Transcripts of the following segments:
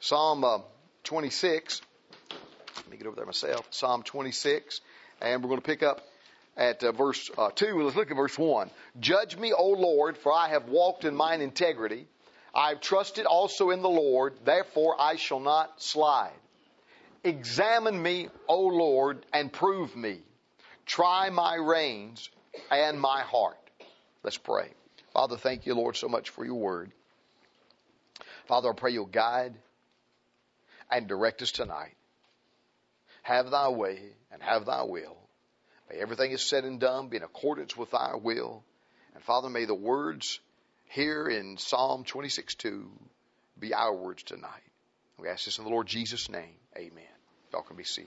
Psalm 26. Let me get over there myself. Psalm 26. And we're going to pick up at verse 2. Let's look at verse 1. Judge me, O Lord, for I have walked in mine integrity. I have trusted also in the Lord, therefore I shall not slide. Examine me, O Lord, and prove me. Try my reins and my heart. Let's pray. Father, thank you, Lord, so much for your word. Father, I pray you'll guide and direct us tonight. Have thy way and have thy will. May everything is said and done be in accordance with thy will. And Father, may the words here in Psalm 26:2 be our words tonight. We ask this in the Lord Jesus' name. Amen. Y'all can be seated.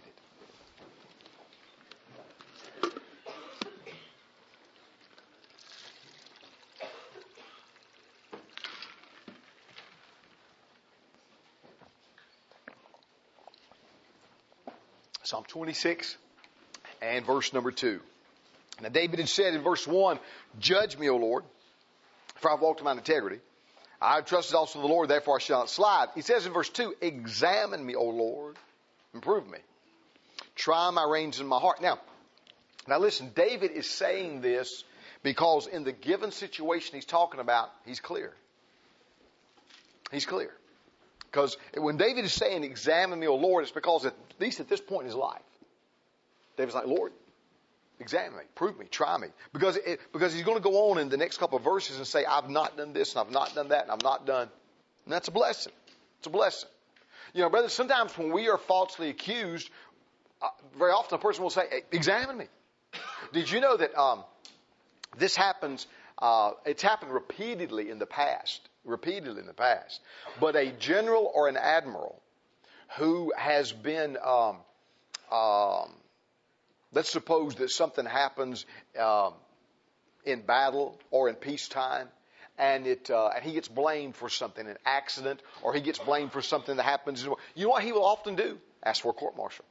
Psalm 26 and verse number 2. Now David had said in verse 1, Judge me, O Lord, for I've walked in mine integrity. I have trusted also in the Lord, therefore I shall not slide. He says in verse 2, Examine me, O Lord, and prove me. Try my reins and my heart. Now listen, David is saying this because in the given situation he's talking about, he's clear. He's clear. Because when David is saying, examine me, O Lord, it's because at least at this point in his life, David's like, Lord, examine me, prove me, try me. Because he's going to go on in the next couple of verses and say, I've not done this, and I've not done that, and I've not done. And that's a blessing. It's a blessing. You know, brothers, sometimes when we are falsely accused, very often a person will say, hey, examine me. Did you know that this happens, it's happened repeatedly in the past. But a general or an admiral who has been, let's suppose that something happens in battle or in peacetime, and he gets blamed for something, an accident, or he gets blamed for something that happens. You know what he will often do? Ask for a court-martial.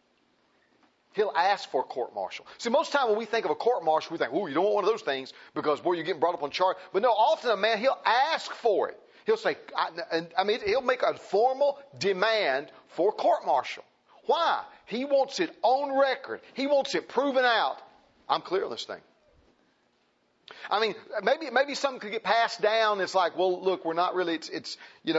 He'll ask for a court-martial. See, most of the time when we think of a court-martial, we think, ooh, you don't want one of those things because, boy, you're getting brought up on charge. But no, often a man, he'll ask for it. He'll say, he'll make a formal demand for court-martial. Why? He wants it on record. He wants it proven out. I'm clear on this thing. I mean, maybe something could get passed down. It's like, well, look, we're not really, it's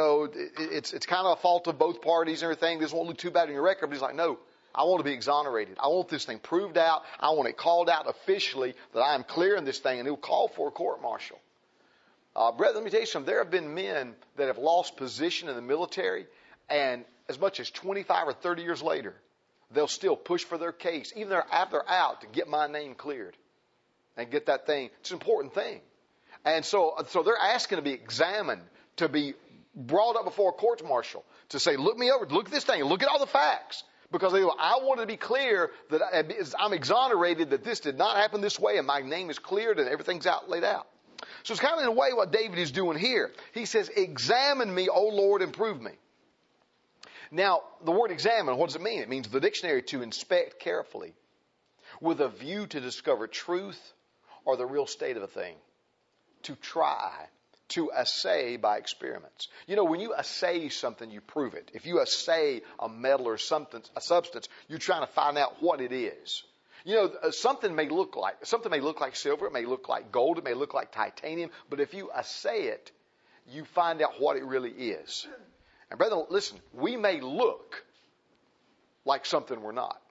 kind of a fault of both parties and everything. This won't look too bad on your record. But he's like, no. I want to be exonerated. I want this thing proved out. I want it called out officially that I am clear in this thing, and he'll call for a court-martial. Brother, let me tell you something. There have been men that have lost position in the military, and as much as 25 or 30 years later, they'll still push for their case, even after they're out, to get my name cleared and get that thing. It's an important thing. And so they're asking to be examined, to be brought up before a court-martial, to say, look me over, look at this thing, look at all the facts. Because I wanted to be clear that I'm exonerated, that this did not happen this way, and my name is cleared, and everything's laid out. So it's kind of in a way what David is doing here. He says, examine me, O Lord, and prove me. Now, the word examine, what does it mean? It means the dictionary to inspect carefully with a view to discover truth or the real state of a thing. To try. To assay by experiments. You know, when you assay something, you prove it. If you assay a metal or something, a substance, you're trying to find out what it is. You know, something may look like silver, it may look like gold, it may look like titanium, but if you assay it, you find out what it really is. And brother, listen, we may look like something we're not.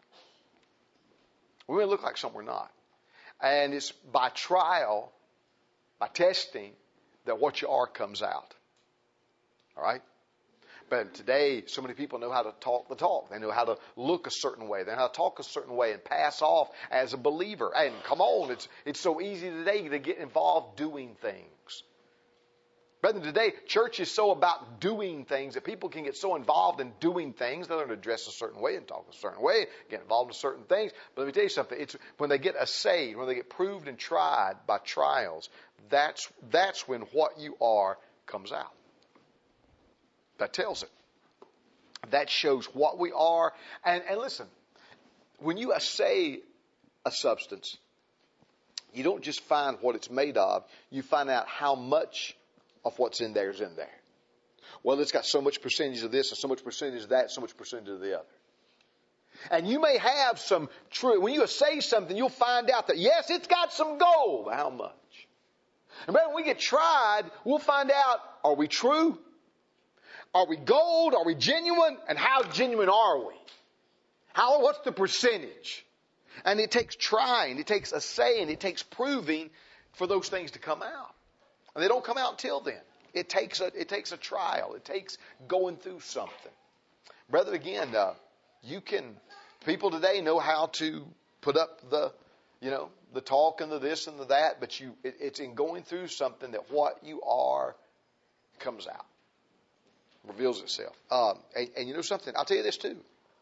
We may look like something we're not. And it's by trial, by testing, that what you are comes out. All right? But today, so many people know how to talk the talk. They know how to look a certain way. They know how to talk a certain way and pass off as a believer. And come on, it's so easy today to get involved doing things. Brethren, today, church is so about doing things that people can get so involved in doing things. They're going to dress a certain way and talk a certain way, get involved in certain things. But let me tell you something. It's when they get assayed, when they get proved and tried by trials, that's when what you are comes out. That tells it. That shows what we are. And listen, when you assay a substance, you don't just find what it's made of. You find out how much of what's in there is in there. Well, it's got so much percentage of this and so much percentage of that, so much percentage of the other. And you may have some true, when you say something, you'll find out that yes, it's got some gold. But how much? And when we get tried, we'll find out, are we true? Are we gold? Are we genuine? And how genuine are we? What's the percentage? And it takes trying, it takes assaying, it takes proving for those things to come out. And they don't come out until then. It takes a trial. It takes going through something. Brethren, again, people today know how to put up the talk and the this and the that, but it's in going through something that what you are comes out, reveals itself. And you know something? I'll tell you this too.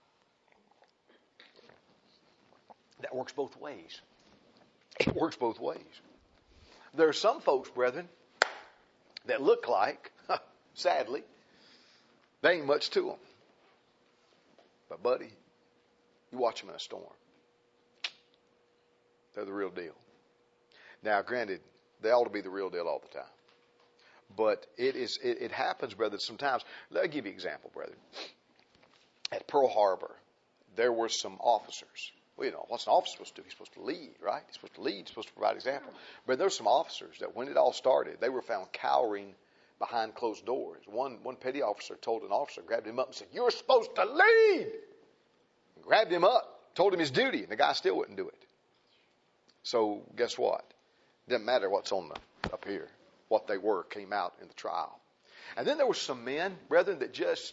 That works both ways. It works both ways. There are some folks, brethren, that look like, sadly, they ain't much to them. But buddy, you watch them in a storm. They're the real deal. Now, granted, they ought to be the real deal all the time. But it happens, brethren, sometimes. Let me give you an example, brethren. At Pearl Harbor, there were some officers. Well, you know, what's an officer supposed to do? He's supposed to lead, right? He's supposed to lead. He's supposed to provide example. But there were some officers that when it all started, they were found cowering behind closed doors. One petty officer told an officer, grabbed him up and said, "You're supposed to lead!" And grabbed him up, told him his duty, and the guy still wouldn't do it. So guess what? It doesn't matter what's up here. What they were came out in the trial. And then there were some men, brethren, that just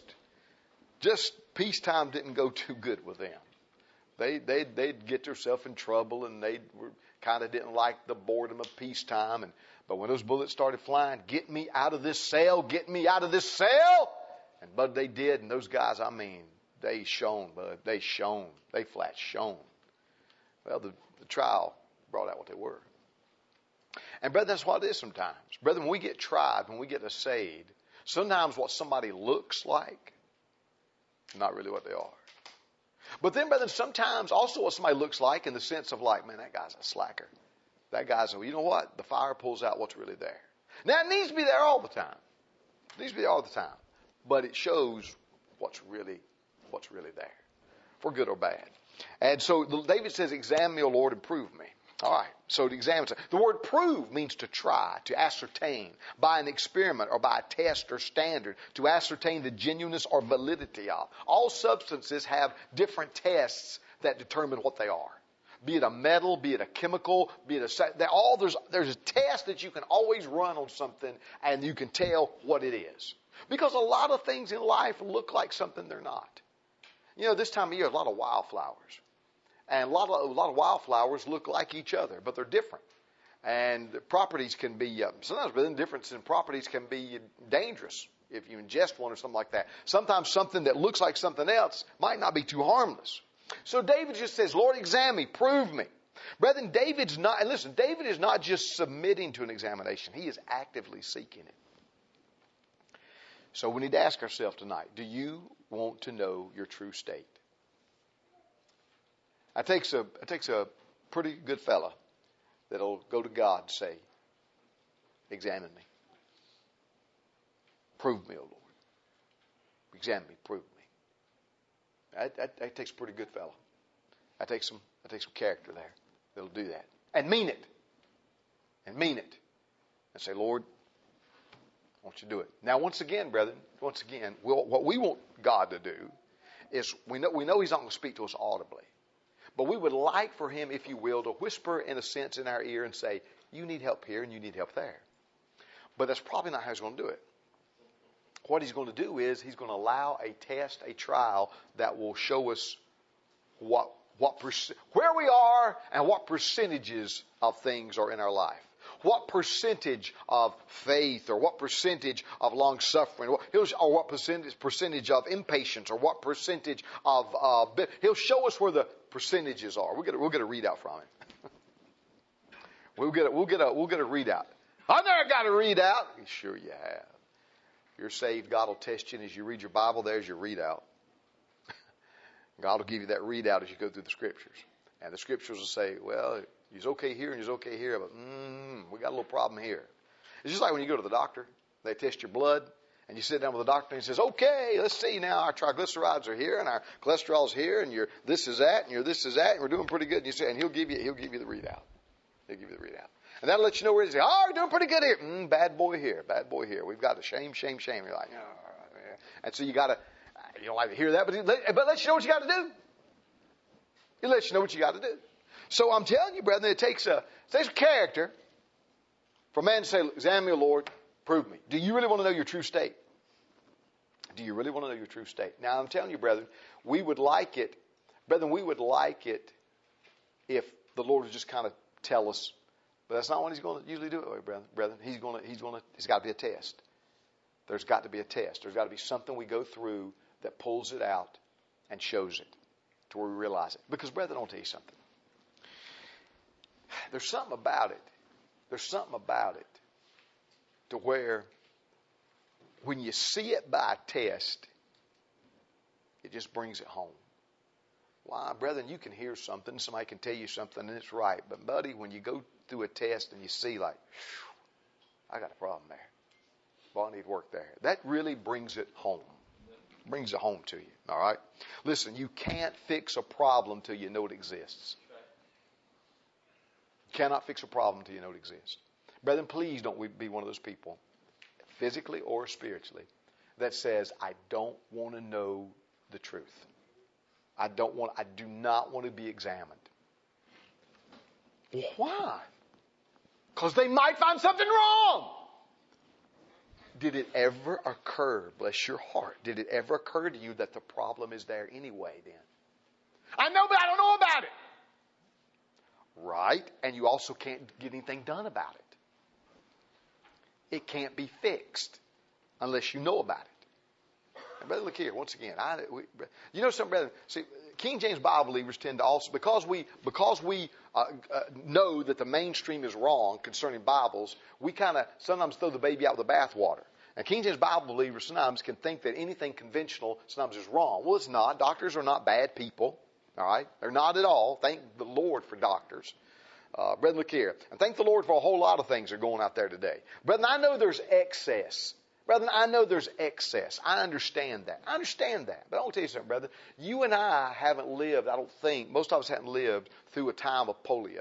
peacetime didn't go too good with them. They'd get themselves in trouble, and they kind of didn't like the boredom of peacetime. But when those bullets started flying, get me out of this cell, get me out of this cell. And but they did, and those guys, I mean, they shone, bud. They shone. They flat shone. Well, the trial brought out what they were. And brethren, that's what it is sometimes. Brethren, when we get tried, when we get assayed, sometimes what somebody looks like is not really what they are. But then, brethren, sometimes also what somebody looks like in the sense of like, man, that guy's a slacker. That guy's you know what? The fire pulls out what's really there. Now, it needs to be there all the time. It needs to be there all the time. But it shows what's really there, for good or bad. And so David says, examine me, O Lord, and prove me. All right, so to examine. The word prove means to try, to ascertain, by an experiment or by a test or standard, to ascertain the genuineness or validity of. All substances have different tests that determine what they are. Be it a metal, be it a chemical, be it there's a test that you can always run on something and you can tell what it is. Because a lot of things in life look like something they're not. You know, this time of year, a lot of wildflowers. And a lot of wildflowers look like each other, but they're different. And the properties can be, sometimes the difference in properties can be dangerous if you ingest one or something like that. Sometimes something that looks like something else might not be too harmless. So David just says, Lord, examine me, prove me. Brethren, David is not just submitting to an examination. He is actively seeking it. So we need to ask ourselves tonight, do you want to know your true state? It takes a pretty good fella that'll go to God and say, examine me. Prove me, O Lord. Examine me, prove me. That takes a pretty good fella. That takes some character there that'll do that. And mean it. And mean it. And say, Lord, I want you to do it. Now, once again, brethren, what we want God to do is we know He's not going to speak to us audibly. But we would like for Him, if you will, to whisper in a sense in our ear and say, you need help here and you need help there. But that's probably not how He's going to do it. What He's going to do is He's going to allow a test, a trial that will show us where we are and what percentages of things are in our life. What percentage of faith or what percentage of long suffering or what percentage of impatience or what percentage of He'll show us where the percentages are. We'll get a readout from it. We'll get a readout. I never got a readout. Sure you have. If you're saved, God will test you, and as you read your Bible, there's your readout. God will give you that readout as you go through the Scriptures. And the Scriptures will say, well, he's okay here and he's okay here, but we got a little problem here. It's just like when you go to the doctor. They test your blood, And you sit down with the doctor and he says, okay, let's see now, our triglycerides are here and our cholesterol's here and your this is that and your this is that and we're doing pretty good. And you say, and he'll give you the readout. He'll give you the readout. And that'll let you know where he's oh, you're doing pretty good here. Bad boy here, bad boy here. We've got a shame. You're like, oh, yeah. And so you don't like to hear that, but it lets you know what you got to do. It lets you know what you got to do. So I'm telling you, brethren, it takes a character for a man to say, examine me, O Lord, prove me. Do you really want to know your true state? Do you really want to know your true state? Now, I'm telling you, brethren, we would like it if the Lord would just kind of tell us, but that's not what he's going to usually do it, brethren. It's got to be a test. There's got to be a test. There's got to be something we go through that pulls it out and shows it to where we realize it. Because, brethren, I'll tell you something. There's something about it. To where when you see it by a test, it just brings it home. Why, brethren, you can hear something, somebody can tell you something, and it's right. But, buddy, when you go through a test and you see, like, I got a problem there. Well, I need work there. That really brings it home. Brings it home to you. All right? Listen, you can't fix a problem till you know it exists. You cannot fix a problem till you know it exists. Brethren, please don't be one of those people, physically or spiritually, that says, I don't want to know the truth. I do not want to be examined. Well, why? Because they might find something wrong. Did it ever occur, bless your heart, did it ever occur to you that the problem is there anyway then? I know, but I don't know about it. Right? And you also can't get anything done about it. It can't be fixed unless you know about it. And brother, look here, once again, you know something, brother, see, King James Bible believers tend to also, because we know that the mainstream is wrong concerning Bibles, we kind of sometimes throw the baby out with the bathwater. And King James Bible believers sometimes can think that anything conventional sometimes is wrong. Well, it's not. Doctors are not bad people. All right? They're not at all. Thank the Lord for doctors. Brethren, look here. And thank the Lord for a whole lot of things that are going out there today. Brethren, I know there's excess. Brethren, I know there's excess. I understand that. But I want to tell you something, brother. You and I haven't lived, I don't think, most of us haven't lived through a time of polio.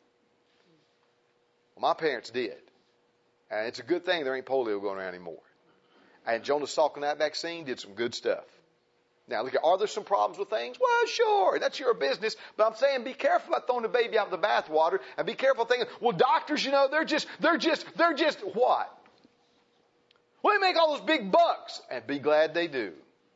Well, my parents did. And it's a good thing there ain't polio going around anymore. And Jonas Salk on that vaccine did some good stuff. Now, look, are there some problems with things? Well, sure, that's your business. But I'm saying be careful about throwing the baby out with the bathwater, and be careful thinking, well, doctors, you know, they're just what? Well, they make all those big bucks, and be glad they do.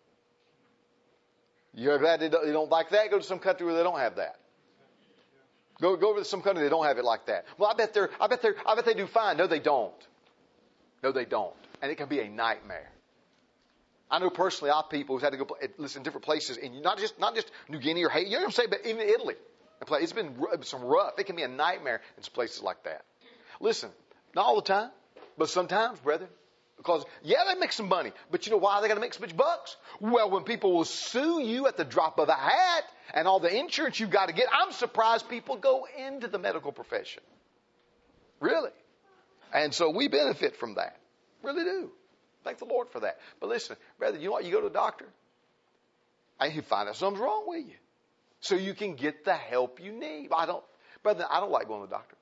You're glad they don't like that? Go to some country where they don't have that. Go over to some country they don't have it like that. Well, I bet they do fine. No, they don't. And it can be a nightmare. I know personally, I have people who've had to go listen in different places, and not just New Guinea or Haiti, you know what I'm saying, but even Italy. It's been some rough. It can be a nightmare in some places like that. Listen, not all the time, but sometimes, brethren. Because, yeah, they make some money. But you know why they got to make so much bucks? Well, when people will sue you at the drop of a hat and all the insurance you've got to get, I'm surprised people go into the medical profession. Really. And so we benefit from that. Really do. Thank the Lord for that. But listen, brother, you know what? You go to a doctor and you find out something's wrong with you. So you can get the help you need. I don't like going to the doctor.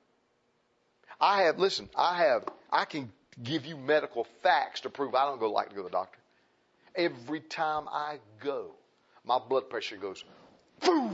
I can give you medical facts to prove I don't like to go to the doctor. Every time I go, my blood pressure goes, poof.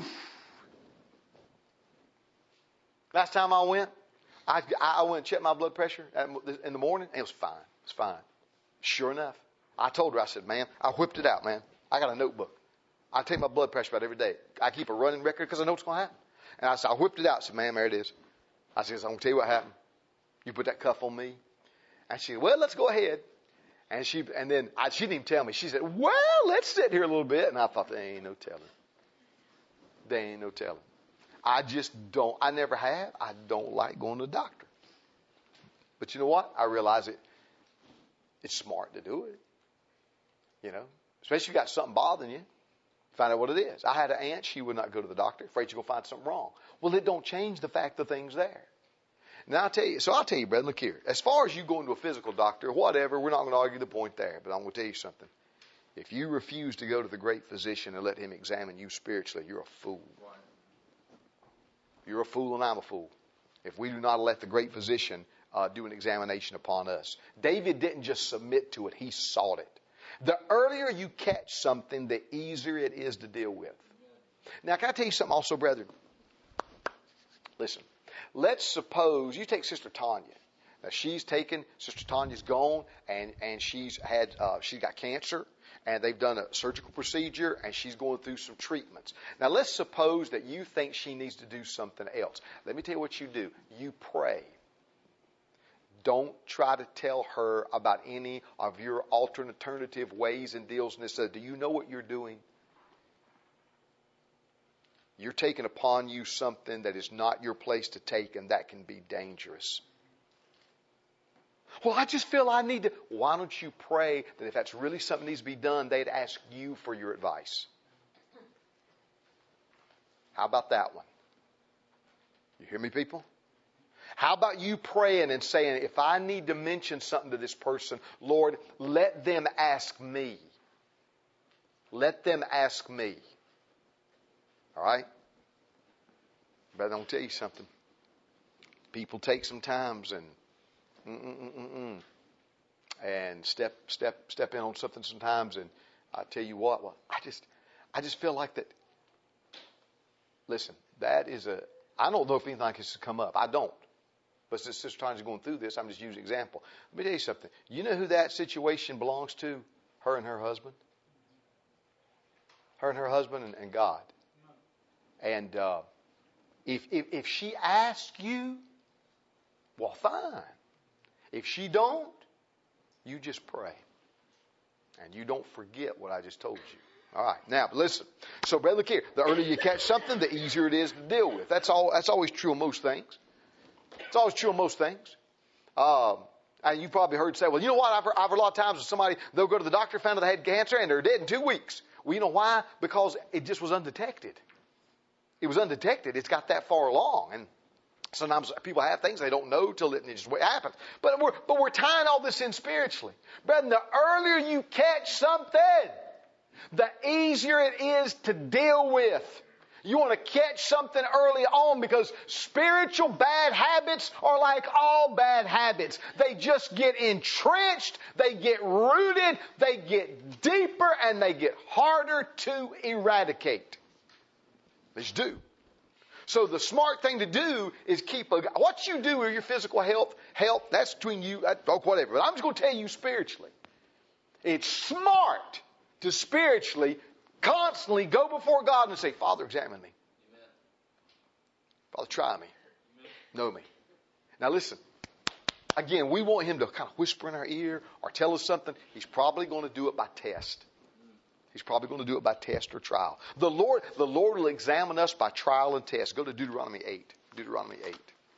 Last time I went, I went and checked my blood pressure in the morning, and it was fine. It's fine. Sure enough, I told her, I said, ma'am, I whipped it out, man. I got a notebook. I take my blood pressure about every day. I keep a running record because I know what's going to happen. And I whipped it out. I said, ma'am, there it is. I said, I'm going to tell you what happened. You put that cuff on me. And she said, well, let's go ahead. And she didn't even tell me. She said, well, let's sit here a little bit. And I thought, there ain't no telling. I never have. I don't like going to the doctor. But you know what? I realize it's smart to do it. You know, especially if you got something bothering you. Find out what it is. I had an aunt. She would not go to the doctor. Afraid you're going to find something wrong. Well, it don't change the fact the thing's there. Now I'll tell you, brother, look here. As far as you going to a physical doctor, whatever, we're not going to argue the point there. But I'm going to tell you something. If you refuse to go to the great physician and let him examine you spiritually, you're a fool. You're a fool and I'm a fool. If we do not let the great physician do an examination upon us. David didn't just submit to it, he sought it. The earlier you catch something, the easier it is to deal with. Now, can I tell you something also, brethren? Listen, let's suppose you take Sister Tanya. Now, Sister Tanya's gone, and she's got cancer, and they've done a surgical procedure, and she's going through some treatments. Now, let's suppose that you think she needs to do something else. Let me tell you what you do. You pray. Don't try to tell her about any of your alternative ways and deals. And says, do you know what you're doing? You're taking upon you something that is not your place to take, and that can be dangerous. Well, I just feel I need to. Why don't you pray that if that's really something that needs to be done, they'd ask you for your advice? How about that one? You hear me, people? How about you praying and saying, if I need to mention something to this person, Lord, let them ask me. Let them ask me. All right? But I'm going to tell you something. People take some times and step in on something sometimes, and I tell you what, I just feel like that. Listen, I don't know if anything like this has come up. I don't. But since Sister Tanya's going through this, I'm just using an example. Let me tell you something. You know who that situation belongs to? Her and her husband. Her and her husband and God. And if she asks you, well, fine. If she don't, you just pray. And you don't forget what I just told you. All right. Now, but listen. So, brother, look here. The earlier you catch something, the easier it is to deal with. That's always true of most things. It's always true of most things. And you probably heard say, well, you know what? I've heard a lot of times somebody, they'll go to the doctor, found out they had cancer, and they're dead in 2 weeks. Well, you know why? Because it just was undetected. It was undetected. It's got that far along. And sometimes people have things they don't know till it just happens. But we're tying all this in spiritually. Brethren, the earlier you catch something, the easier it is to deal with. You want to catch something early on, because spiritual bad habits are like all bad habits. They just get entrenched, they get rooted, they get deeper, and they get harder to eradicate. They just do. So the smart thing to do is what you do with your physical health, that's between you, whatever. But I'm just going to tell you spiritually. It's smart to spiritually constantly go before God and say, Father, examine me. Amen. Father, try me. Amen. Know me. Now listen. Again, we want him to kind of whisper in our ear or tell us something. He's probably going to do it by test. He's probably going to do it by test or trial. The Lord will examine us by trial and test. Go to Deuteronomy 8. Deuteronomy 8.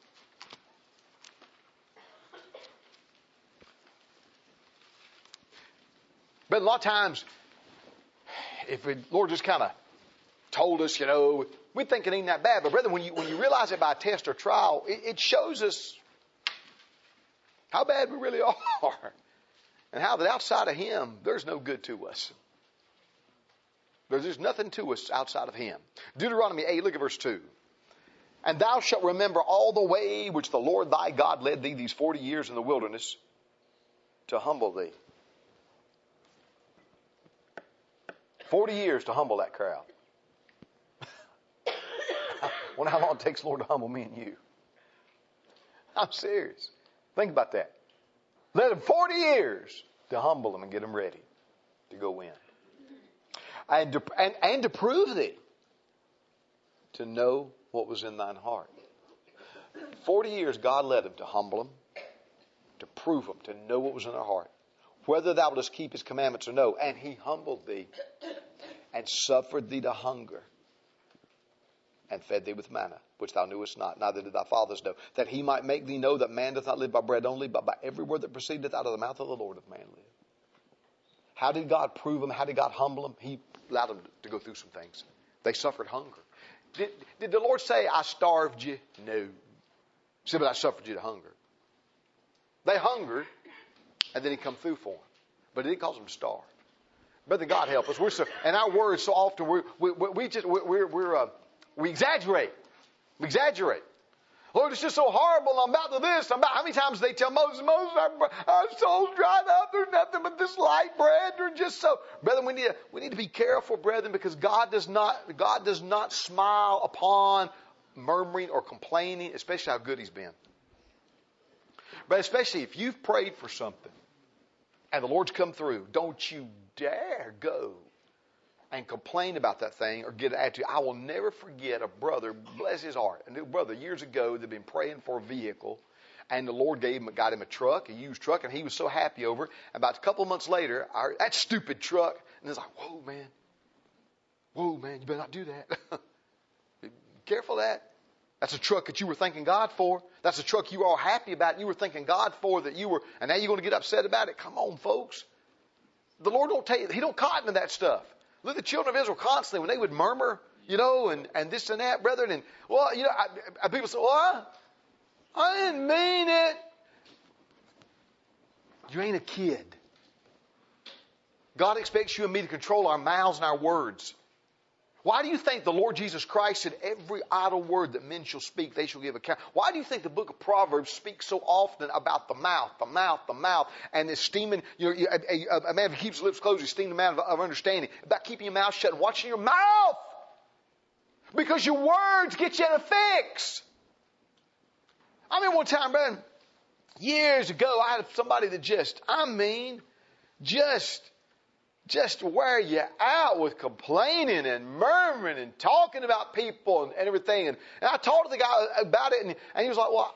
But a lot of times, if the Lord just kind of told us, we think it ain't that bad. But brother, when you realize it by test or trial, it shows us how bad we really are. And how that outside of him, there's no good to us. There's nothing to us outside of him. Deuteronomy 8, look at verse 2. And thou shalt remember all the way which the Lord thy God led thee these 40 years in the wilderness to humble thee. 40 years to humble that crowd. I wonder how long it takes the Lord to humble me and you. I'm serious. Think about that. Let him 40 years to humble them and get them ready to go in. And to prove thee, to know what was in thine heart. 40 years God led him to humble them, to prove them, to know what was in their heart. Whether thou wouldest keep his commandments or no. And he humbled thee and suffered thee to hunger and fed thee with manna, which thou knewest not, neither did thy fathers know, that he might make thee know that man doth not live by bread only, but by every word that proceedeth out of the mouth of the Lord doth man live. How did God prove him? How did God humble him? He allowed them to go through some things. They suffered hunger. Did the Lord say, I starved you? No. He said, but I suffered you to hunger. They hungered, and then he come through for them. But it didn't cause them to starve. Brother, God help us. And our words so often we exaggerate. We exaggerate. Lord, it's just so horrible. I'm about to this. How many times they tell Moses, our soul's dried up. There's nothing but this light bread. They're just so. Brethren, we need to be careful, brethren, because God does not smile upon murmuring or complaining, especially how good He's been. But especially if you've prayed for something and the Lord's come through, don't you dare go and complain about that thing or get an attitude. I will never forget a brother, bless his heart, a new brother years ago that had been praying for a vehicle, and the Lord got him a truck, a used truck, and he was so happy over it. About a couple of months later, that stupid truck, and it's like, whoa, man, you better not do that. Be careful of that. That's a truck that you were thanking God for. That's a truck you were all happy about. You were thanking God for and now you're going to get upset about it. Come on, folks. The Lord He don't cotton to that stuff. Look at the children of Israel constantly when they would murmur, and this and that, brethren. And, people say, I didn't mean it. You ain't a kid. God expects you and me to control our mouths and our words. Why do you think the Lord Jesus Christ said every idle word that men shall speak, they shall give account? Why do you think the book of Proverbs speaks so often about the mouth, and esteeming, a man who keeps his lips closed, esteeming the man of understanding, about keeping your mouth shut and watching your mouth? Because your words get you in a fix. I remember one time, man, years ago, I had somebody that just wear you out with complaining and murmuring and talking about people and everything. And I talked to the guy about it, and he was like, well,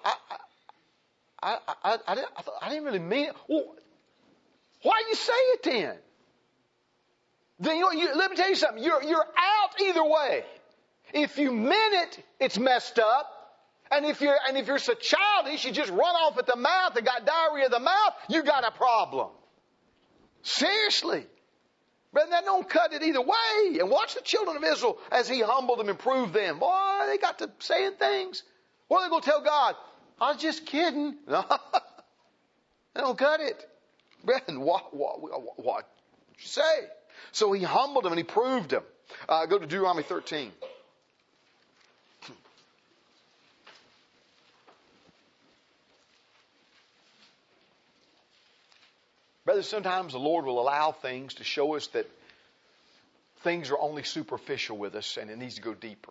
I didn't really mean it. Well, why do you say it then? Then let me tell you something. You're out either way. If you meant it, it's messed up. And if you're so childish, you just run off at the mouth and got diarrhea of the mouth, you got a problem. Seriously. But that don't cut it either way. And watch the children of Israel as He humbled them and proved them. Boy, they got to saying things. What are they going to tell God? I was just kidding. No, they don't cut it. Brethren, what did you say? So He humbled them and He proved them. Go to Deuteronomy 13. Brother, sometimes the Lord will allow things to show us that things are only superficial with us and it needs to go deeper.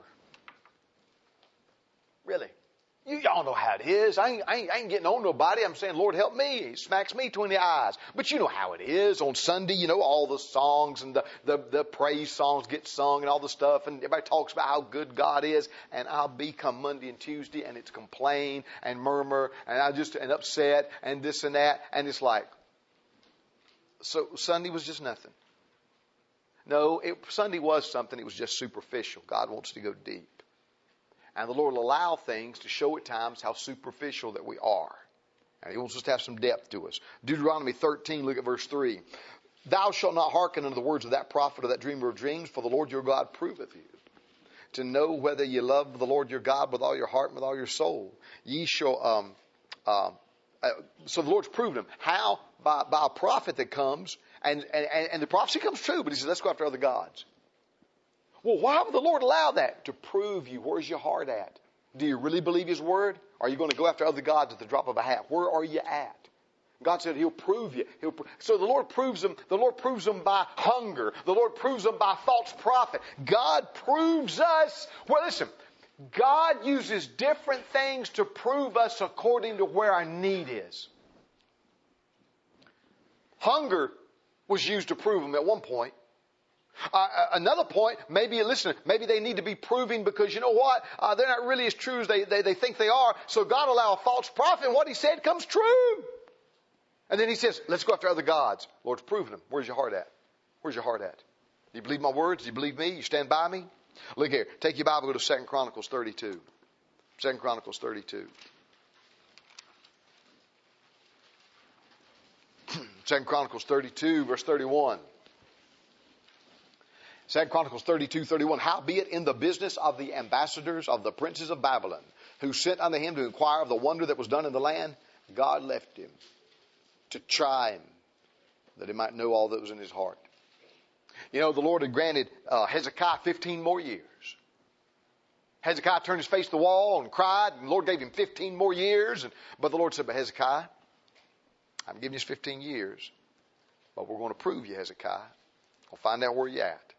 Really. Y'all know how it is. I ain't getting on nobody. I'm saying, Lord, help me. He smacks me between the eyes. But you know how it is. On Sunday, all the songs and the praise songs get sung and all the stuff. And everybody talks about how good God is. And I'll be come Monday and Tuesday and it's complain and murmur and upset and this and that. And it's like, so Sunday was just nothing. No, Sunday was something. It was just superficial. God wants to go deep. And the Lord will allow things to show at times how superficial that we are. And He wants us to have some depth to us. Deuteronomy 13, look at verse 3. Thou shalt not hearken unto the words of that prophet or that dreamer of dreams, for the Lord your God proveth you, to know whether ye love the Lord your God with all your heart and with all your soul. Ye shall... So the Lord's proved him. How? By a prophet that comes, and the prophecy comes true, but He says, let's go after other gods. Well, why would the Lord allow that? To prove you. Where's your heart at? Do you really believe His word? Are you going to go after other gods at the drop of a hat? Where are you at? God said He'll prove you. So the Lord proves them. The Lord proves them by hunger. The Lord proves them by false prophet. God proves us. Well, listen. God uses different things to prove us according to where our need is. Hunger was used to prove them at one point. Another point, maybe they need to be proving because you know what? They're not really as true as they think they are. So God allow a false prophet and what He said comes true. And then He says, let's go after other gods. Lord's proving them. Where's your heart at? Where's your heart at? Do you believe my words? Do you believe me? You stand by me? Look here. Take your Bible, go to 2 Chronicles 32. 2 Chronicles 32. 2 Chronicles 32, verse 31. 2 Chronicles 32:31. Howbeit in the business of the ambassadors of the princes of Babylon, who sent unto him to inquire of the wonder that was done in the land, God left him to try him, that he might know all that was in his heart. You know, the Lord had granted Hezekiah 15 more years. Hezekiah turned his face to the wall and cried, and the Lord gave him 15 more years. But the Lord said, but Hezekiah, I'm giving you 15 years, but we're going to prove you, Hezekiah. We'll find out where you're at.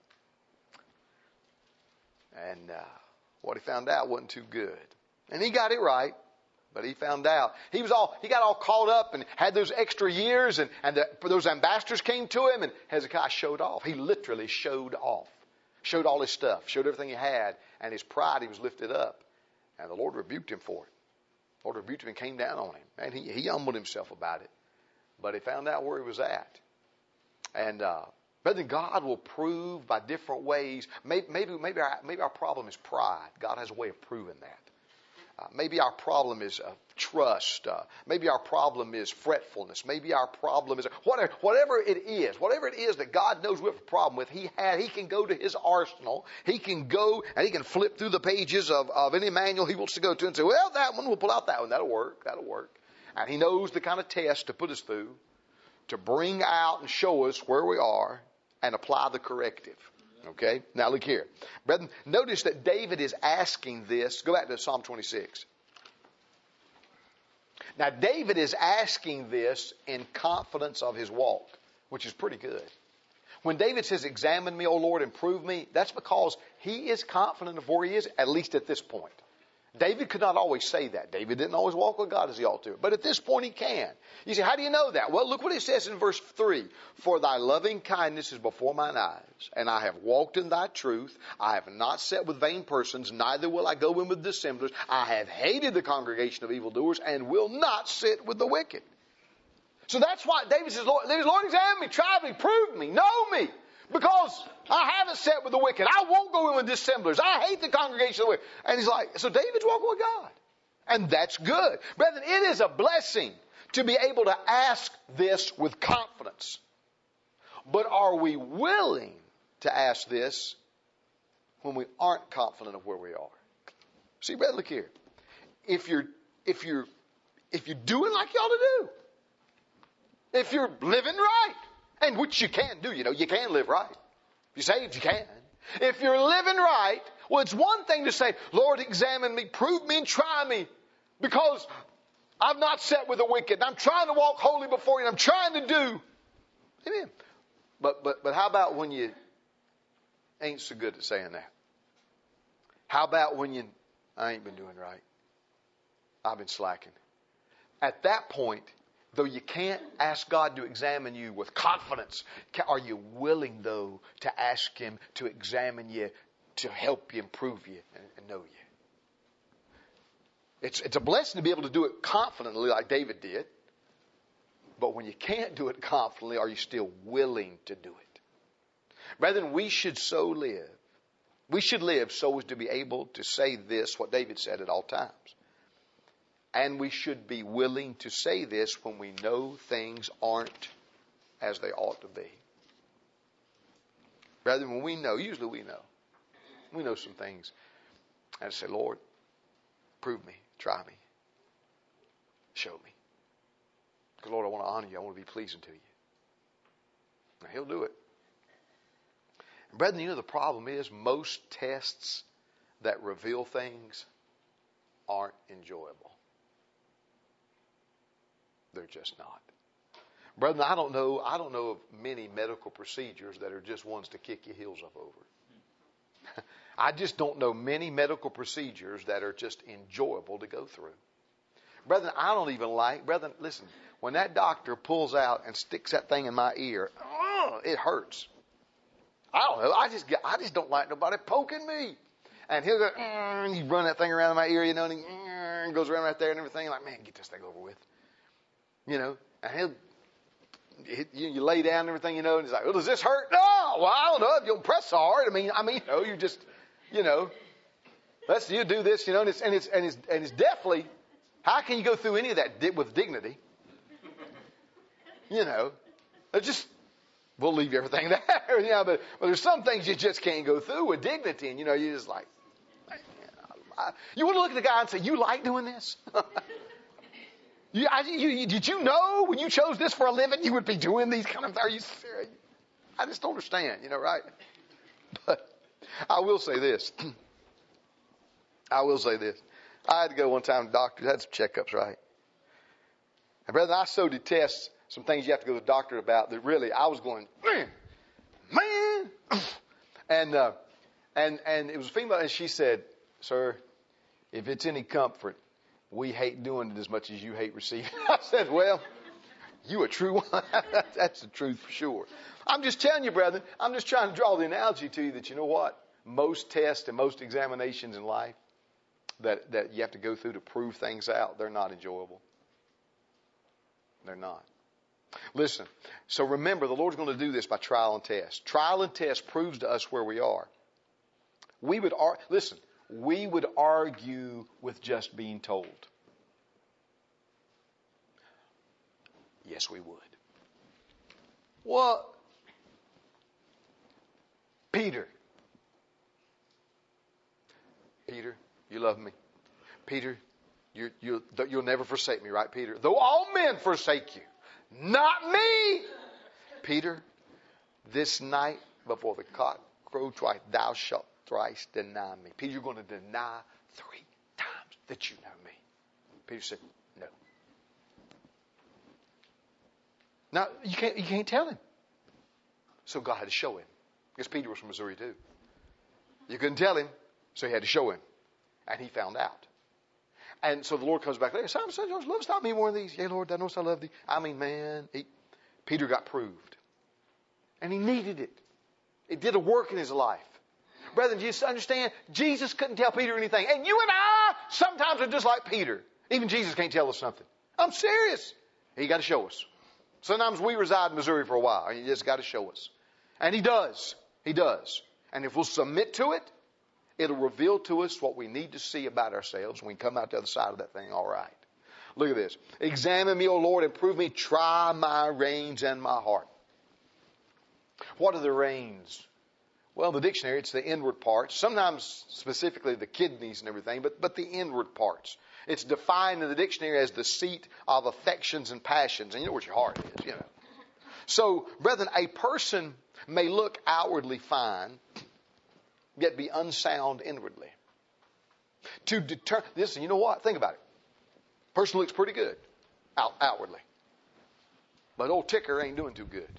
And what he found out wasn't too good. And he got it right, but he found out. He got all caught up and had those extra years, and those ambassadors came to him, and Hezekiah showed off. He literally showed off. Showed all his stuff, showed everything he had, and his pride, he was lifted up. And the Lord rebuked him for it. The Lord rebuked him and came down on him. And he humbled himself about it. But he found out where he was at. And but then God will prove by different ways. Maybe our problem is pride. God has a way of proving that. Maybe our problem is trust. Maybe our problem is fretfulness. Maybe our problem is whatever it is that God knows we have a problem with. He can go to his arsenal. He can go and he can flip through the pages of any manual he wants to go to and say, well, that one, we'll pull out that one. That'll work. And he knows the kind of test to put us through to bring out and show us where we are and apply the corrective. Okay, now look here. Brethren, notice that David is asking this. Go back to Psalm 26. Now, David is asking this in confidence of his walk, which is pretty good. When David says, examine me, O Lord, and prove me, that's because he is confident of where he is, at least at this point. David could not always say that. David didn't always walk with God as he ought to. But at this point he can. You say, how do you know that? Well, look what it says in verse 3. For thy loving kindness is before mine eyes, and I have walked in thy truth. I have not sat with vain persons, neither will I go in with dissemblers. I have hated the congregation of evildoers, and will not sit with the wicked. So that's why David says, Lord, examine me, try me, prove me, know me. Because I haven't sat with the wicked. I won't go in with dissemblers. I hate the congregation of the wicked. And he's like, so David's walking with God. And that's good. Brethren, it is a blessing to be able to ask this with confidence. But are we willing to ask this when we aren't confident of where we are? See, brethren, look here. If you're doing like you ought to do, if you're living right, and which you can do, you can live right. If you're saved, you can. If you're living right, well, it's one thing to say, Lord, examine me, prove me, and try me, because I've not sat with the wicked. I'm trying to walk holy before you. I'm trying to do. Amen. But how about when you ain't so good at saying that? How about when I ain't been doing right? I've been slacking. At that point, though you can't ask God to examine you with confidence, are you willing, though, to ask him to examine you, to help you, improve you, and know you? It's a blessing to be able to do it confidently like David did. But when you can't do it confidently, are you still willing to do it? Brethren, we should so live. We should live so as to be able to say this, what David said, at all times. And we should be willing to say this when we know things aren't as they ought to be. Rather, when we know, usually we know some things. And I say, Lord, prove me, try me, show me. Because, Lord, I want to honor you. I want to be pleasing to you. And he'll do it. And brethren, the problem is most tests that reveal things aren't enjoyable. They're just not. Brethren, I don't know of many medical procedures that are just ones to kick your heels up over. I just don't know many medical procedures that are just enjoyable to go through. Brethren, brethren, listen, when that doctor pulls out and sticks that thing in my ear, it hurts. I don't know. I just don't like nobody poking me. And he'll go, you run that thing around my ear, and he goes around right there and everything. Like, man, get this thing over with. And you lay down and everything, and he's like, well, does this hurt? No, well, I don't know if you'll press hard. You just, you do this, and it's definitely, how can you go through any of that with dignity? We'll leave everything there, but there's some things you just can't go through with dignity, and you're just like, You want to look at the guy and say, you like doing this? Did you know when you chose this for a living, you would be doing these kind of, are you serious? I just don't understand, right? But I will say this. I had to go one time to the doctor. I had some checkups, right? And brother, I so detest some things you have to go to the doctor about that really I was going, man. And it was a female, and she said, sir, if it's any comfort, we hate doing it as much as you hate receiving. I said, well, you a true one. That's the truth for sure. I'm just telling you, brethren, I'm just trying to draw the analogy to you that you know what? Most tests and most examinations in life that you have to go through to prove things out, they're not enjoyable. They're not. Listen, so remember, the Lord's going to do this by trial and test. Trial and test proves to us where we are. We would argue with just being told. Yes, we would. Well, Peter, you love me. Peter, you'll never forsake me, right, Peter? Though all men forsake you, not me. Peter, this night before the cock crow twice, thou shalt thrice deny me. Peter, you're going to deny 3 times that you know me. Peter said, no. Now, you can't tell him. So God had to show him. Because Peter was from Missouri too. You couldn't tell him, so he had to show him. And he found out. And so the Lord comes back later. Simon, son, George, lovest thou me more than these? Yea, Lord, thou knowest I love thee. I mean, man, Peter got proved. And he needed it. It did a work in his life. Brethren, do you understand? Jesus couldn't tell Peter anything. And you and I sometimes are just like Peter. Even Jesus can't tell us something. I'm serious. He got to show us. Sometimes we reside in Missouri for a while. And he just got to show us. And he does. He does. And if we'll submit to it, it'll reveal to us what we need to see about ourselves when we come out the other side of that thing. All right. Look at this. Examine me, O Lord, and prove me. Try my reins and my heart. What are the reins? Well, in the dictionary, it's the inward parts. Sometimes specifically the kidneys and everything, but the inward parts. It's defined in the dictionary as the seat of affections and passions. And you know what your heart is, So, brethren, a person may look outwardly fine, yet be unsound inwardly. To deter, listen, you know what? Think about it. Person looks pretty good outwardly. But old ticker ain't doing too good.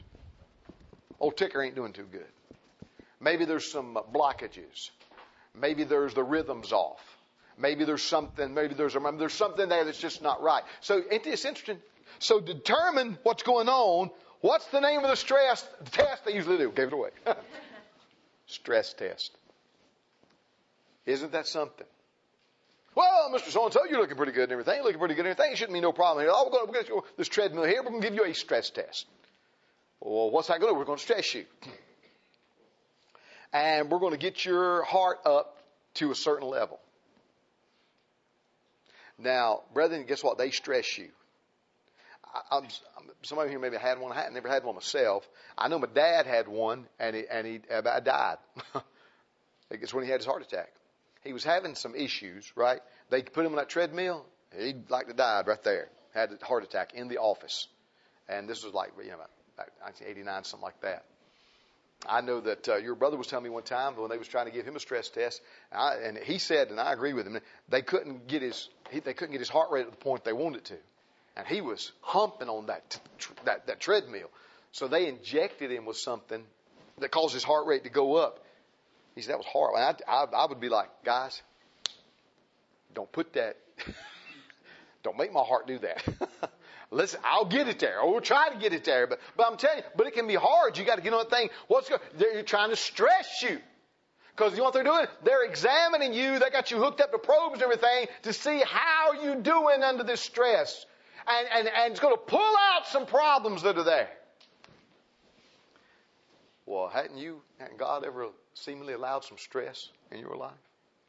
Maybe there's some blockages. Maybe there's the rhythms off. Maybe there's something there that's just not right. So it's interesting. So determine what's going on. What's the name of the stress test they usually do? Gave it away. Stress test. Isn't that something? Well, Mr. So-and-so, you're looking pretty good and everything. It shouldn't be no problem here. Oh, we're going to go this treadmill here. We're going to give you a stress test. Well, what's that going to do? We're going to stress you. And we're going to get your heart up to a certain level. Now, brethren, guess what? They stress you. Somebody here maybe had one. I never had one myself. I know my dad had one, and he died. It's when he had his heart attack. He was having some issues, right? They put him on that treadmill. He'd like to die right there. Had a heart attack in the office. And this was like, about 1989, something like that. I know that your brother was telling me one time when they was trying to give him a stress test, and he said, and I agree with him, they couldn't get his heart rate at the point they wanted to, and he was humping on that treadmill. So they injected him with something that caused his heart rate to go up. He said that was horrible. And I would be like, guys, don't put that, don't make my heart do that. Listen, I'll get it there. Or we'll try to get it there. But I'm telling you, but it can be hard. You got to get on that thing. They're trying to stress you. Because you know what they're doing? They're examining you. They got you hooked up to probes and everything to see how you're doing under this stress. And it's going to pull out some problems that are there. Well, hadn't God ever seemingly allowed some stress in your life?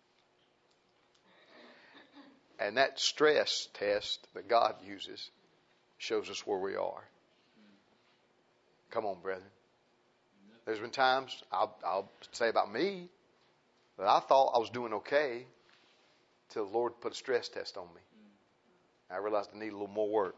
And that stress test that God uses shows us where we are. Come on, brethren. There's been times, I'll say about me, that I thought I was doing okay. till the Lord put a stress test on me. I realized I need a little more work.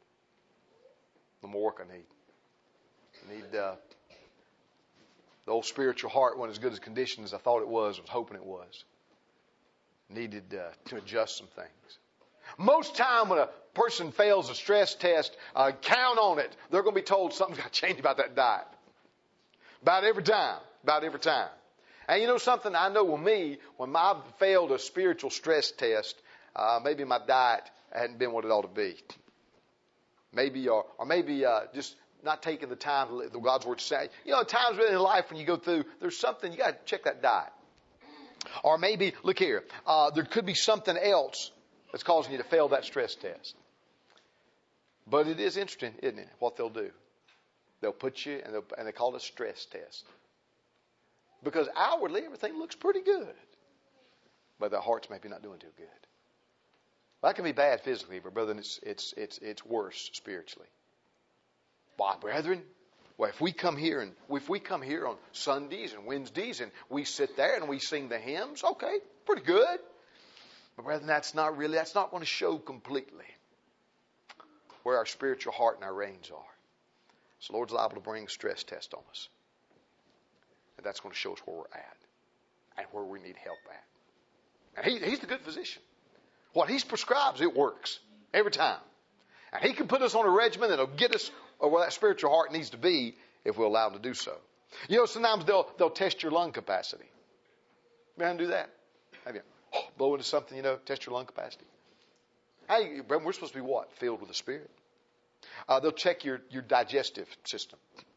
A little more work I need. The old spiritual heart wasn't as good as conditioned as I thought it was hoping it was. Needed to adjust some things. Most time when a person fails a stress test, count on it. They're going to be told something's got to change about that diet. About every time. About every time. And you know something? I know with me, when I failed a spiritual stress test, maybe my diet hadn't been what it ought to be. Maybe, or maybe just not taking the time to let God's Word say. You know, times in life when you go through, there's something, you got to check that diet. Or maybe, look here, there could be something else that's causing you to fail that stress test. But it is interesting, isn't it, what they'll do? They'll put you, and they call it a stress test. Because outwardly, everything looks pretty good. But their heart's maybe not doing too good. That can be bad physically, but brother, it's worse spiritually. Why, brethren? Well, if we come here on Sundays and Wednesdays and we sit there and we sing the hymns, okay, pretty good. But brethren, that's not going to show completely where our spiritual heart and our reins are. So the Lord's liable to bring a stress test on us. And that's going to show us where we're at and where we need help at. And He's the good physician. What He prescribes, it works every time. And He can put us on a regimen that'll get us where that spiritual heart needs to be if we'll allow Him to do so. You know, sometimes they'll test your lung capacity. You ever do that? Have you blow into something, test your lung capacity? Hey, brother, we're supposed to be what? Filled with the Spirit. They'll check your digestive system.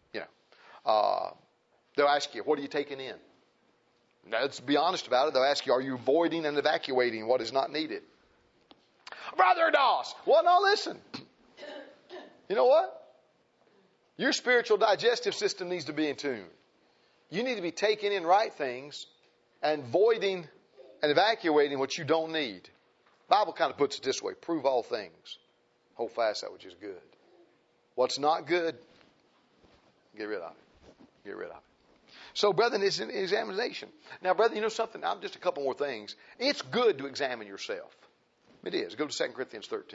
They'll ask you, what are you taking in? Now, let's be honest about it. They'll ask you, are you avoiding and evacuating what is not needed? Brother Doss, well, now listen. You know what? Your spiritual digestive system needs to be in tune. You need to be taking in right things and voiding and evacuating what you don't need. The Bible kind of puts it this way: prove all things. Hold fast that which is good. What's not good, get rid of it. Get rid of it. So, brethren, it's an examination. Now, brethren, you know something? Just a couple more things. It's good to examine yourself. It is. Go to 2 Corinthians 13.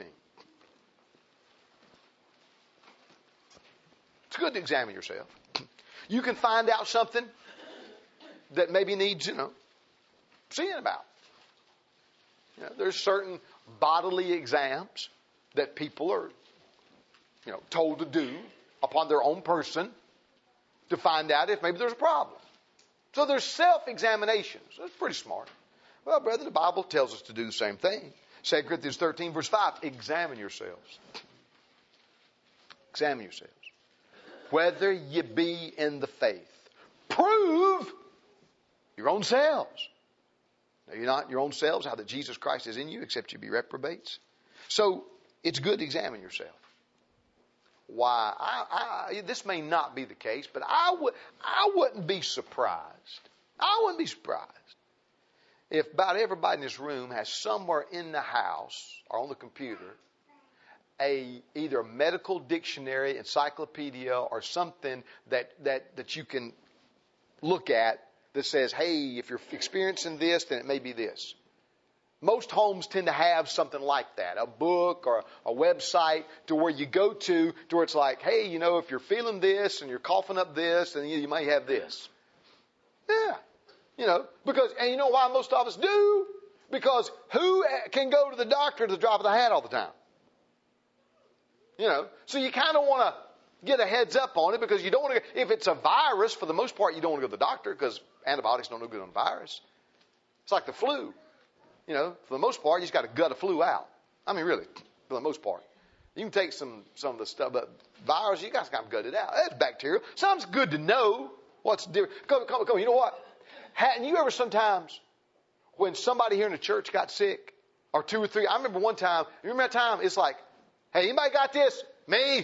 It's good to examine yourself. You can find out something that maybe needs, seeing about. There's certain bodily exams that people are, told to do upon their own person to find out if maybe there's a problem. So there's self-examinations. That's pretty smart. Well, brother, the Bible tells us to do the same thing. 2 Corinthians 13, verse 5, examine yourselves. Examine yourselves. Whether ye be in the faith. Prove your own selves. Now, you're not your own selves, how that Jesus Christ is in you, except you be reprobates. So, it's good to examine yourself. Why? This may not be the case, but I wouldn't be surprised. I wouldn't be surprised if about everybody in this room has somewhere in the house or on the computer either a medical dictionary, encyclopedia, or something that you can look at that says, hey, if you're experiencing this, then it may be this. Most homes tend to have something like that, a book or a website to where you go to where it's like, hey, if you're feeling this and you're coughing up this, then you may have this. Yeah. Because, and you know why most of us do? Because who can go to the doctor at the drop of the hat all the time? So you kind of want to get a heads up on it because you don't want to, if it's a virus, for the most part, you don't want to go to the doctor because antibiotics don't do good on virus. It's like the flu. For the most part, you just got to gut a flu out. I mean, really, for the most part. You can take some of the stuff, but virus, you guys got to gut it out. That's bacterial. Sometimes good to know what's different. Come. You know what? Hadn't you ever sometimes, when somebody here in the church got sick, or two or three, I remember one time, you remember that time? It's like, hey, anybody got this? Me.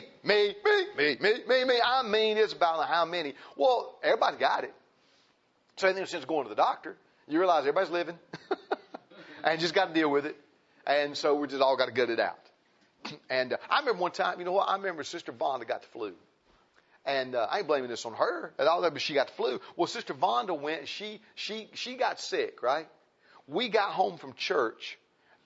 I mean, it's about how many. Well, everybody got it. So ain't no sense going to the doctor. You realize everybody's living. And just got to deal with it. And so we just all got to gut it out. And I remember one time, you know what? I remember Sister Vonda got the flu. And I ain't blaming this on her at all, but she got the flu. Well, Sister Vonda went, she got sick, right? We got home from church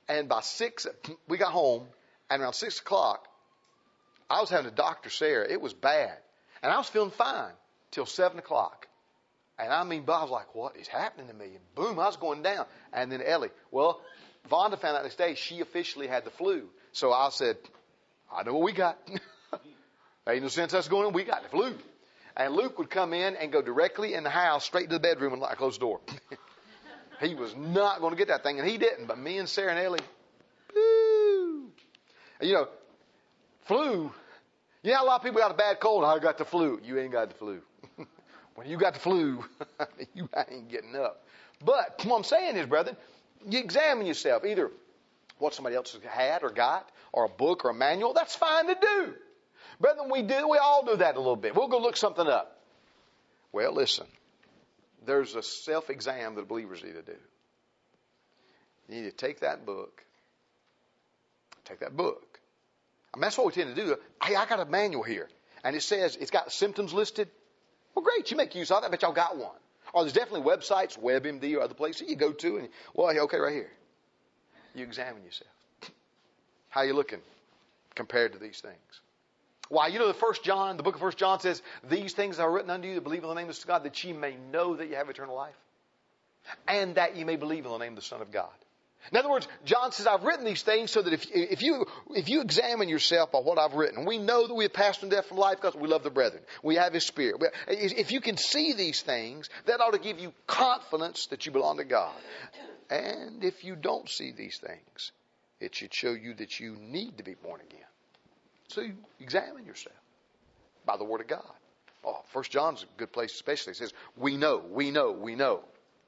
And by 6, we got home, and around 6 o'clock, I was having to doctor Sarah. It was bad. And I was feeling fine till 7 o'clock. And I mean, I was like, what is happening to me? And boom, I was going down. And then Ellie, well, Vonda found out next day she officially had the flu. So I said, I know what we got. There ain't no sense us going in. We got the flu. And Luke would come in and go directly in the house, straight to the bedroom and close the door. He was not going to get that thing, and he didn't. But me and Sarah and Ellie, woo. And, you know, flu. You know, a lot of people got a bad cold. I got the flu. You ain't got the flu. When you got the flu, you ain't getting up. But what I'm saying is, brethren, you examine yourself. Either what somebody else has had or got, or a book or a manual. That's fine to do. Brethren, we all do that a little bit. We'll go look something up. Well, listen. There's a self-exam that believers need to do. You need to take that book. Take that book. I mean, that's what we tend to do. Hey, I got a manual here. And it says it's got symptoms listed. Well, great. You make use of that. I bet y'all got one. Or there's definitely websites, WebMD or other places you go to. And, well, okay, right here. You examine yourself. How you looking compared to these things? Why, you know, the book of 1 John says, these things are written unto you that believe in the name of God, that ye may know that you have eternal life, and that ye may believe in the name of the Son of God. In other words, John says, I've written these things so that if you examine yourself by what I've written, we know that we have passed from death from life because we love the brethren. We have His Spirit. If you can see these things, that ought to give you confidence that you belong to God. And if you don't see these things, it should show you that you need to be born again. So you examine yourself by the Word of God. Oh, 1 John's a good place especially. It says, we know. You know.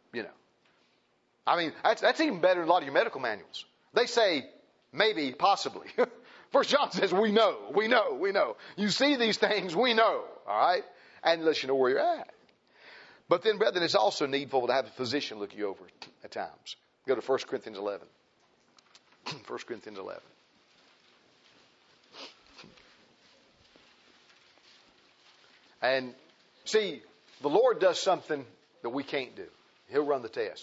I mean, that's even better than a lot of your medical manuals. They say, maybe, possibly. 1 John says, we know. You see these things, we know. All right? And unless you know where you're at. But then, brethren, it's also needful to have a physician look you over at times. Go to 1 Corinthians 11. 1 Corinthians 11. And see, the Lord does something that we can't do. He'll run the test.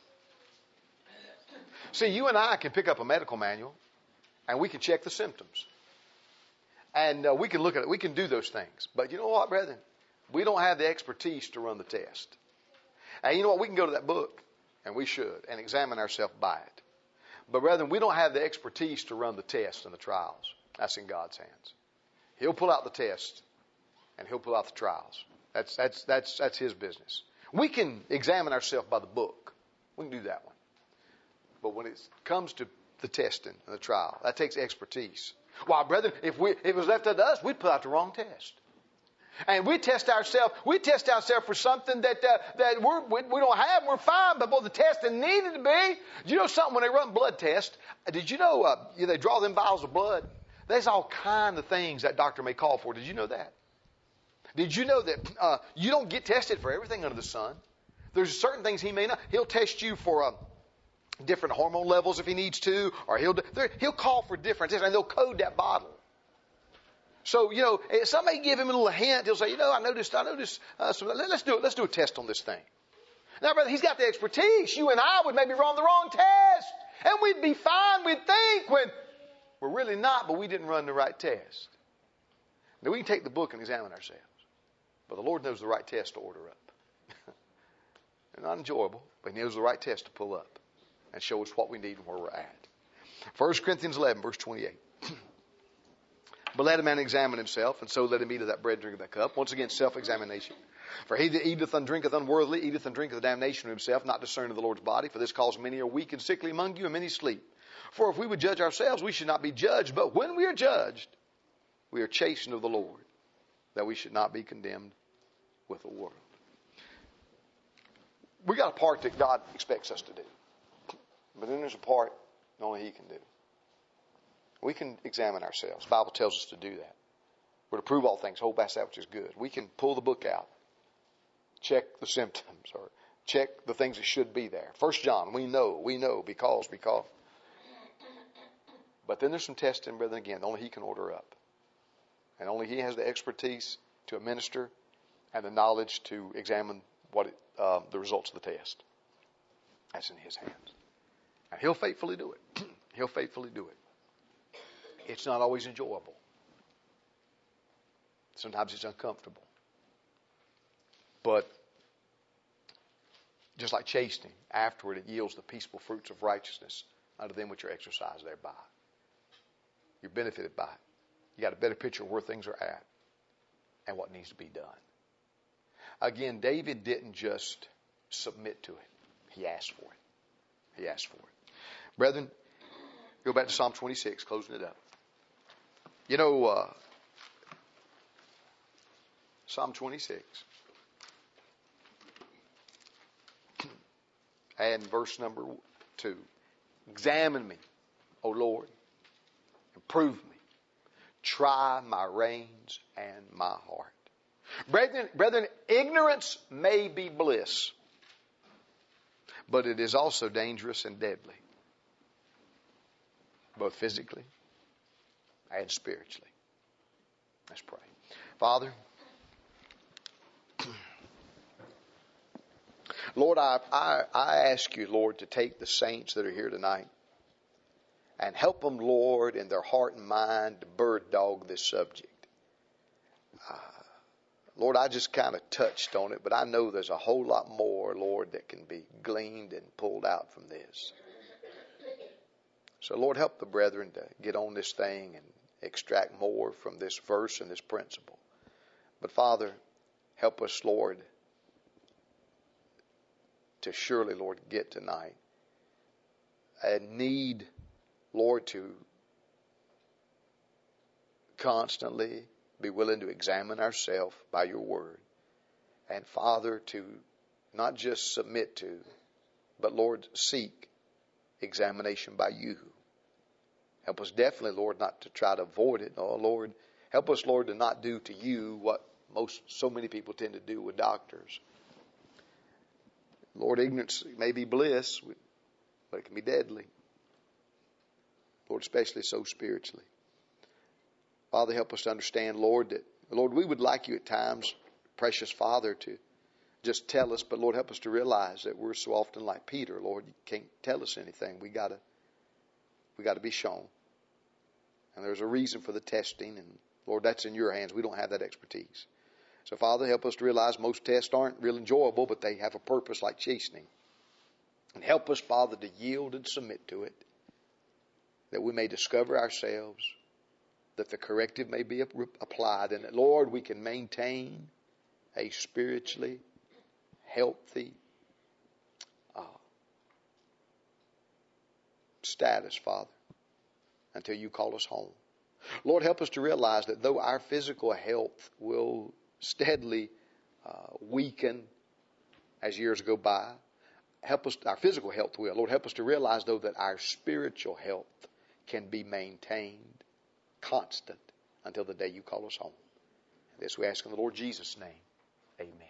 See, you and I can pick up a medical manual and we can check the symptoms. And we can look at it. We can do those things. But you know what, brethren? We don't have the expertise to run the test. And you know what? We can go to that book, and we should, and examine ourselves by it. But brethren, we don't have the expertise to run the tests and the trials. That's in God's hands. He'll pull out the tests. And He'll pull out the trials. That's His business. We can examine ourselves by the book. We can do that one. But when it comes to the testing and the trial, that takes expertise. Why, brethren, if it was left up to us, we'd put out the wrong test. And we test ourselves for something that we don't have, and we're fine, but boy, the testing needed to be. You know something, when they run blood tests, did you know they draw them vials of blood? There's all kind of things that doctor may call for. Did you know that? Did you know that you don't get tested for everything under the sun? There's certain things he may not. He'll test you for different hormone levels if he needs to, or he'll call for different tests, and they'll code that bottle. So, you know, if somebody give him a little hint, he'll say, you know, I noticed. Let's do a test on this thing. Now, brother, he's got the expertise. You and I would maybe run the wrong test, and we'd be fine. We'd think when we're really not, but we didn't run the right test. Now, we can take the book and examine ourselves. But the Lord knows the right test to order up. They're not enjoyable, but He knows the right test to pull up and show us what we need and where we're at. 1 Corinthians 11, verse 28. But let a man examine himself, and so let him eat of that bread and drink of that cup. Once again, self-examination. For he that eateth and drinketh unworthily, eateth and drinketh the damnation of himself, not discerning the Lord's body. For this cause many are weak and sickly among you, and many sleep. For if we would judge ourselves, we should not be judged. But when we are judged, we are chastened of the Lord, that we should not be condemned with the world. We got a part that God expects us to do. But then there's a part that only He can do. We can examine ourselves. The Bible tells us to do that. We're to prove all things, hold fast that which is good. We can pull the book out, check the symptoms, or check the things that should be there. 1 John, we know, because. But then there's some testing, brethren, again, only He can order up. And only He has the expertise to administer and the knowledge to examine the results of the test. That's in His hands. And He'll faithfully do it. He'll faithfully do it. It's not always enjoyable. Sometimes it's uncomfortable. But just like chastening, afterward it yields the peaceful fruits of righteousness unto them which are exercised thereby. You're benefited by it. You got a better picture of where things are at and what needs to be done. Again, David didn't just submit to it. He asked for it. He asked for it. Brethren, go back to Psalm 26, closing it up. You know, Psalm 26 and verse number 2. Examine me, O Lord, and prove me. Try my reins and my heart. Brethren, ignorance may be bliss, but it is also dangerous and deadly, both physically and spiritually. Let's pray. Father, Lord, I ask you, Lord, to take the saints that are here tonight and help them, Lord, in their heart and mind to bird dog this subject. Lord, I just kind of touched on it, but I know there's a whole lot more, Lord, that can be gleaned and pulled out from this. So, Lord, help the brethren to get on this thing and extract more from this verse and this principle. But, Father, help us, Lord, to surely, Lord, get tonight and need, Lord, to constantly be willing to examine ourselves by your word. And, Father, to not just submit to, but, Lord, seek examination by you. Help us definitely, Lord, not to try to avoid it. Oh, Lord, help us, Lord, to not do to you what so many people tend to do with doctors. Lord, ignorance may be bliss, but it can be deadly. Lord, especially so spiritually. Father, help us to understand, Lord, that, Lord, we would like you at times, precious Father, to just tell us, but Lord, help us to realize that we're so often like Peter. Lord, you can't tell us anything. We got to be shown. And there's a reason for the testing, and Lord, that's in your hands. We don't have that expertise. So, Father, help us to realize most tests aren't real enjoyable, but they have a purpose like chastening. And help us, Father, to yield and submit to it, that we may discover ourselves, that the corrective may be applied, and that, Lord, we can maintain a spiritually healthy status, Father, until you call us home. Lord, help us to realize that though our physical health will steadily weaken as years go by, our physical health will. Lord, help us to realize, though, that our spiritual health can be maintained constant until the day you call us home. This we ask in the Lord Jesus' name. Amen.